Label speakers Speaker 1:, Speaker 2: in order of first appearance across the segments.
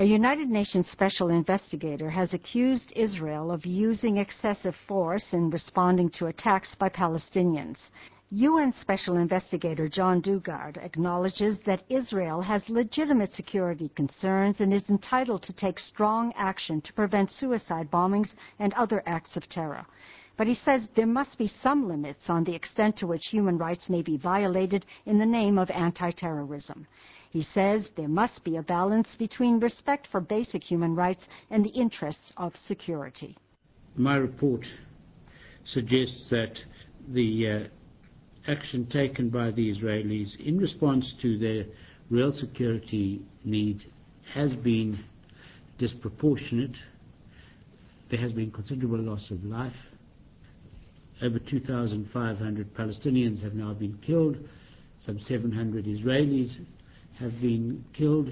Speaker 1: A United Nations special investigator has accused Israel of using excessive force in responding to attacks by Palestinians. UN Special Investigator John Dugard acknowledges that Israel has legitimate security concerns and is entitled to take strong action to prevent suicide bombings and other acts of terror. But he says there must be some limits on the extent to which human rights may be violated in the name of anti-terrorism. He says there must be a balance between respect for basic human rights and the interests of security.
Speaker 2: My report suggests that the action taken by the Israelis in response to their real security need has been disproportionate. There has been considerable loss of life. Over 2,500 Palestinians have now been killed. Some 700 Israelis have been killed.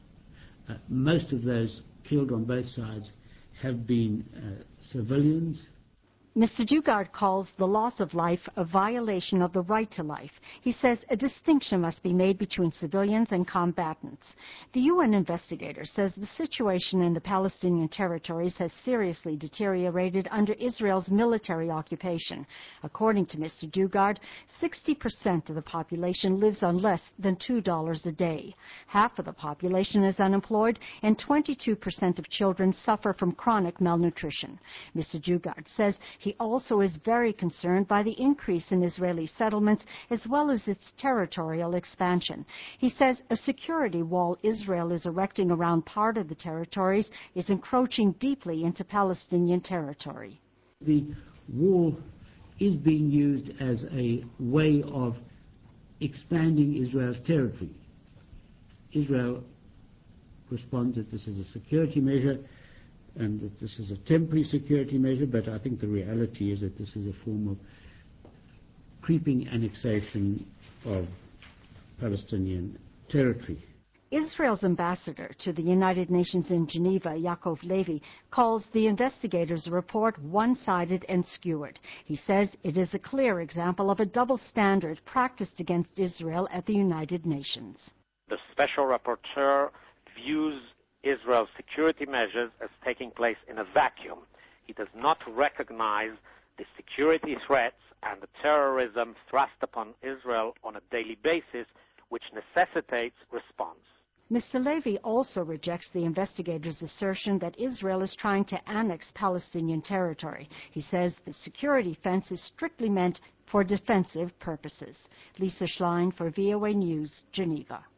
Speaker 2: Most of those killed on both sides have been civilians.
Speaker 1: Mr. Dugard calls the loss of life a violation of the right to life. He says a distinction must be made between civilians and combatants. The UN investigator says the situation in the Palestinian territories has seriously deteriorated under Israel's military occupation. According to Mr. Dugard, 60% of the population lives on less than $2 a day. Half of the population is unemployed, and 22% of children suffer from chronic malnutrition. Mr. Dugard says he also is very concerned by the increase in Israeli settlements as well as its territorial expansion. He says a security wall Israel is erecting around part of the territories is encroaching deeply into Palestinian territory.
Speaker 2: The wall is being used as a way of expanding Israel's territory. Israel responds that this is a security measure and that this is a temporary security measure, but I think the reality is that this is a form of creeping annexation of Palestinian territory.
Speaker 1: Israel's ambassador to the United Nations in Geneva, Yaakov Levy, calls the investigators' report one-sided and skewed. He says it is a clear example of a double standard practiced against Israel at the United Nations.
Speaker 3: The special rapporteur views Israel's security measures as taking place in a vacuum. He does not recognize the security threats and the terrorism thrust upon Israel on a daily basis, which necessitates response.
Speaker 1: Mr. Levy also rejects the investigators' assertion that Israel is trying to annex Palestinian territory. He says the security fence is strictly meant for defensive purposes. Lisa Schlein for VOA News, Geneva.